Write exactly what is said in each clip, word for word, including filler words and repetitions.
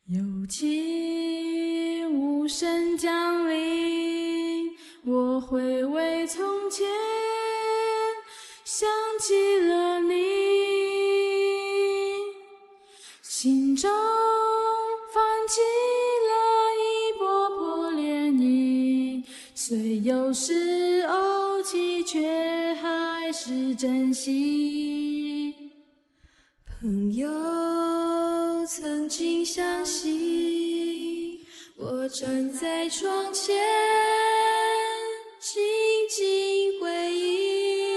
有情无声降临，我回味从前，想起了你，心中泛起了一波波涟漪，虽有时怄气，却还是珍惜。朋友曾经相惜，我站在窗前，静静回忆，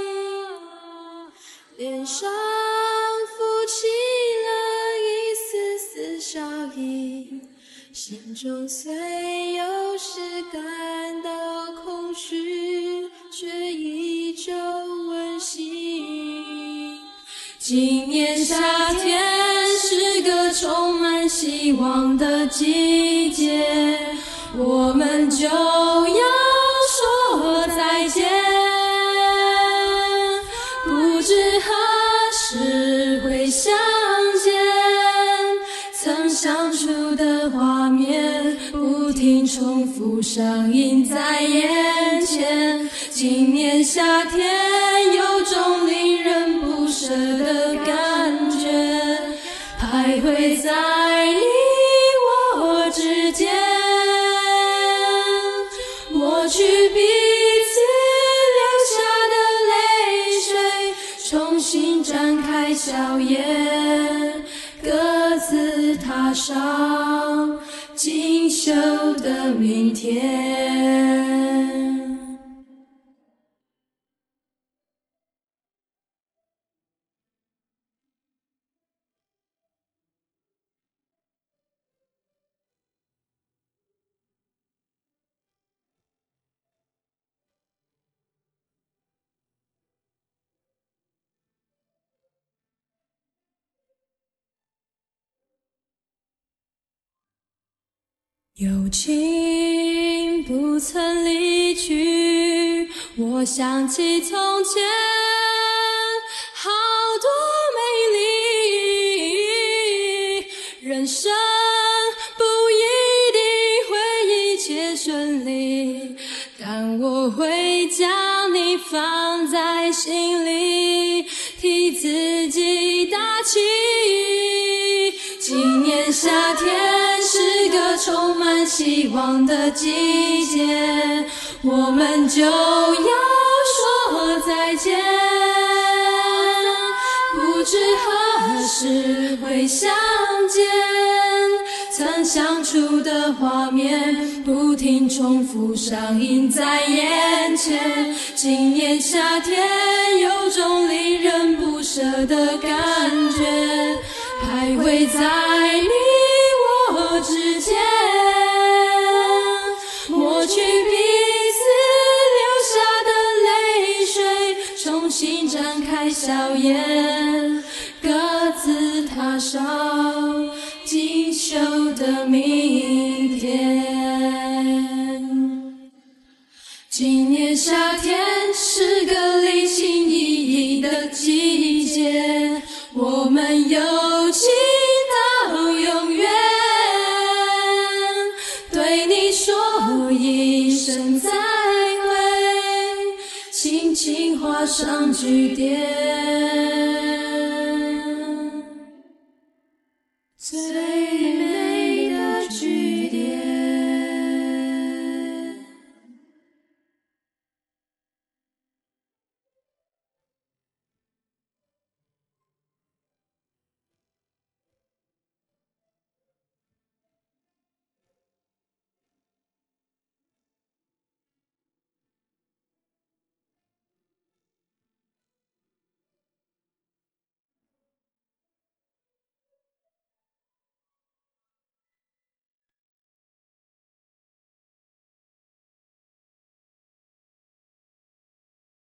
脸上浮起了一丝丝笑意，心中虽有时感到空虚，却依旧温馨。今年夏天是个充满希望的季节，我们就要说再见，不知何时会相见，曾相处的画面不停重复上映在眼前。今年夏天有种令人不舍的感觉，徘徊在你我之间，抹去彼此留下的泪水，重新展开笑颜，各自踏上锦绣的明天。友情不曾离去，我想起从前好多美丽，人生不一定会一切顺利，但我会将你放在心里，替自己打气。今年夏天是个充满希望的季节，我们就要说再见，不知何时会相见，曾相处的画面不停重复上映在眼前。今年夏天有种令人不舍的感觉，徘徊在你我之间，抹去彼此流下的泪水，重新展开笑颜，各自踏上锦绣的明天。今年夏天是个离情依依的季节，我们友情到永远，对你说一声再会，轻轻画上句点。